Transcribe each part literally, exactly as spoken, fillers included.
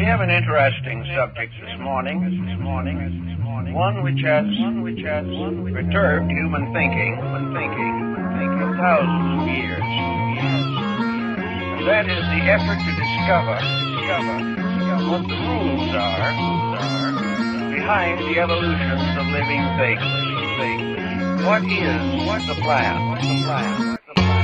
have an interesting subject this morning, this morning, this morning, one which has, one which has perturbed human thinking, human thinking, human thinking for thousands of years. And that is the effort to discover, discover, what the rules are, are behind the evolutions of living things. What is, what's the plan? What's the plan? What's the plan?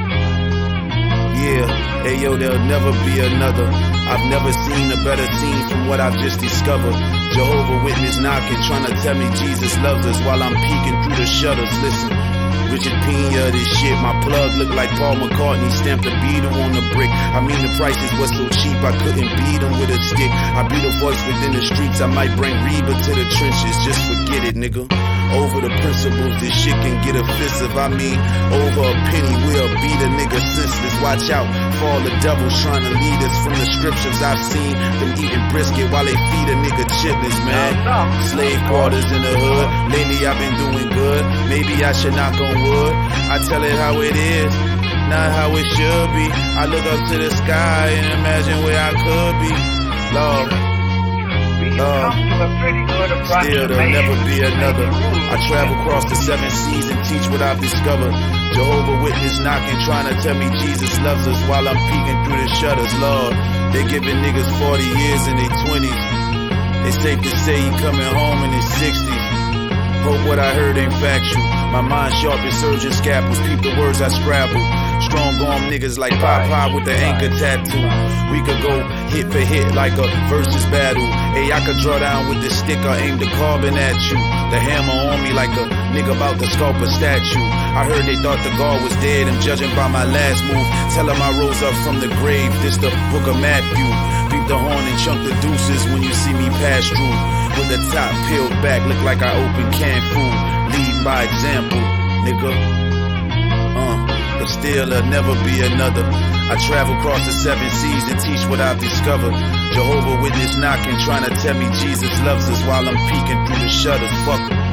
Yeah, hey yo, there'll never be another. I've never seen a better scene from what I've just discovered. Jehovah Witness knocking, trying to tell me Jesus loves us while I'm peeking through the shutters. Listen, Richard Pena, this shit. My plug looked like Paul McCartney, stamped a Beatle on the brick. I mean the prices was so cheap I couldn't beat them with a stick. I be the voice within the streets, I might bring Reba to the trenches. Just forget it, nigga. Over the principles, this shit can get offensive. I mean, over a penny, we'll beat a nigga senseless. Watch out for all the devils trying to lead us from the scriptures. I've seen them eating brisket while they feed a nigga chitlins, man. Slave quarters in the hood. Lately I've been doing good. Maybe I should knock on wood. I tell it how it is, not how it should be. I look up to the sky and imagine where I could be. Lord, Lord, still there'll never be another. I travel across the seven seas and teach what I've discovered. Jehovah Witness knocking, trying to tell me Jesus loves us while I'm peeking through the shutters. Lord, they giving niggas forty years in their twenties. It's safe to say he coming home in his sixties. Hope what I heard ain't factual. My mind sharp as surgeon scalpels. Peep the words I scrabble. Strong arm niggas like Popeye with the anchor tattoo. We could go hit for hit like a versus battle. Hey, I could draw down with the stick or aim the carbon at you. The hammer on me like a nigga about to sculpt a statue. I heard they thought the God was dead. I'm judging by my last move. Tell them I rose up from the grave. This the book of Matthew. Beat the horn and chunk the deuces when you see me pass through. With the top peeled back, look like I opened canned food. Lead by example, nigga. Uh, but still there'll never be another. I travel across the seven seas and teach what I've discovered. Jehovah Witness knocking, trying to tell me Jesus loves us while I'm peeking through the shutters. Fuck 'em.